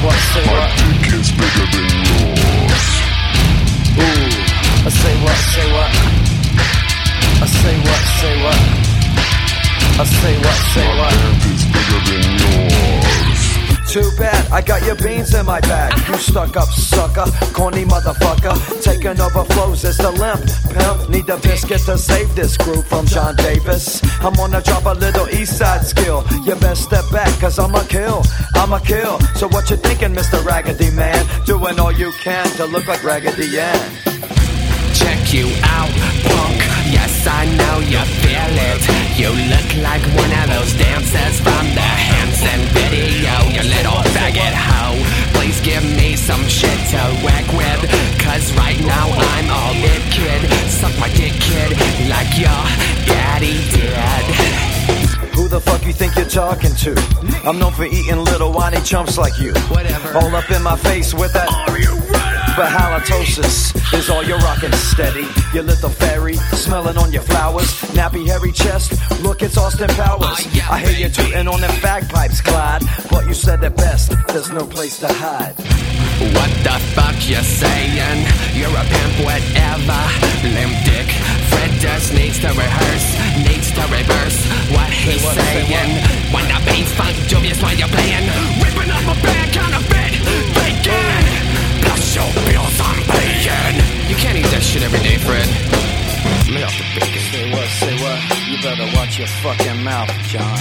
what, say what? My dick is bigger than yours. Ooh, I say what, say what? I say what, say what? I say what, say what? My dick is bigger than yours. Too bad, I got your beans in my bag. You stuck up sucker, corny motherfucker. Taking over flows is the limp. Pimp, need a biscuit to save this group from John Davis. I'm gonna drop a little east side skill. You best step back, cause I'ma kill. So what you thinking, Mr. Raggedy Man? Doing all you can to look like Raggedy Ann. Check you out, punk. Yes, I know you feel it. You look like one of those dancers from the Hanson video. You little faggot hoe. Please give me some shit to whack with. Cause right now I'm all it, kid. Suck my dick, kid, like your daddy did. Who the fuck you think you're talking to? I'm known for eating little whiny chumps like you. Whatever. All up in my face with that. Are you ready? But halitosis is all you're rocking steady. Your little fairy, smelling on your flowers. Nappy hairy chest, look it's Austin Powers. Yeah, I hear you tooting on them bagpipes, Clyde. But you said it best, there's no place to hide. What the fuck you saying? You're a pimp, whatever. Limp dick. Fred just needs to rehearse, needs to reverse what he's saying. When the beats funk dubious while you're playing, ripping up a bad counterfeit, bacon. Plus your bills I'm paying. You can't eat that shit every day, Fred. Lay off the bacon. Say what, say what? You better watch your fucking mouth, John.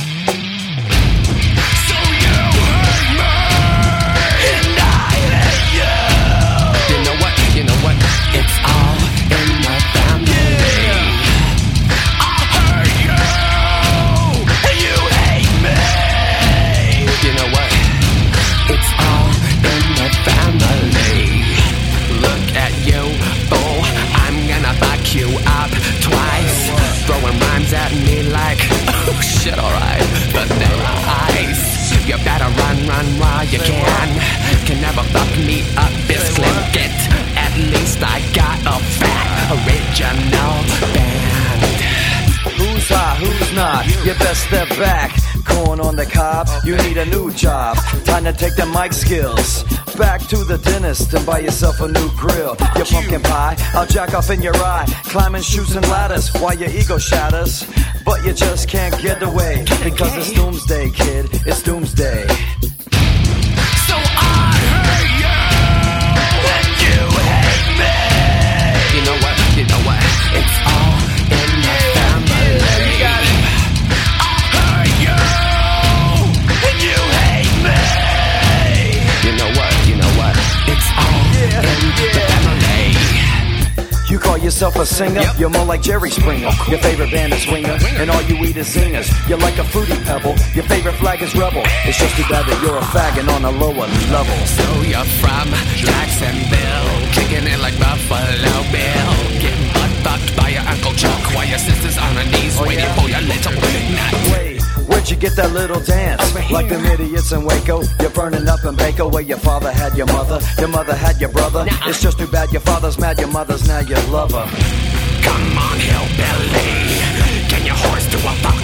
So you hate me, and I hate you. You know what? You know what? It's all in the family. I hate you, and you hate me. You know what? It's all in the family. Look at you, fool. I'm gonna fuck you up twice. Throwing rhymes at me like, oh shit, alright. Vanilla ice. You better run while you can never fuck me up, this Glimpget. At least I got a fat original band. Who's hot, who's not? You best step back. Corn on the cob, you need a new job. Time to take the mic skills back to the dentist and buy yourself a new grill. Your pumpkin pie, I'll jack off in your eye. Climbing chutes and ladders while your ego shatters. But you just can't get away because it's doomsday, kid. It's doomsday. So I hate you, and you hate me. You know what? You know what? It's all in the family. You got it. I hate you, and you hate me. You know what? You know what? It's all in the family. You call yourself a singer? Yep. You're more like Jerry Springer. Your favorite band is Swinger, and all you eat is zingers. You're like a fruity pebble. Your favorite flag is Rebel. It's just too bad that you're a faggot on a lower level. So you're from Jacksonville, kicking it like Buffalo Bill, getting butt fucked by your Uncle Chuck while your sister's on her knees waiting for your little nut. Wait, where'd you get that little dance? Like them idiots in Waco. You're burning up in Baco where your father had your mother had your brother. It's just too bad your father's mad, your mother's now your lover. Come on, hillbilly, can your horse do a fuck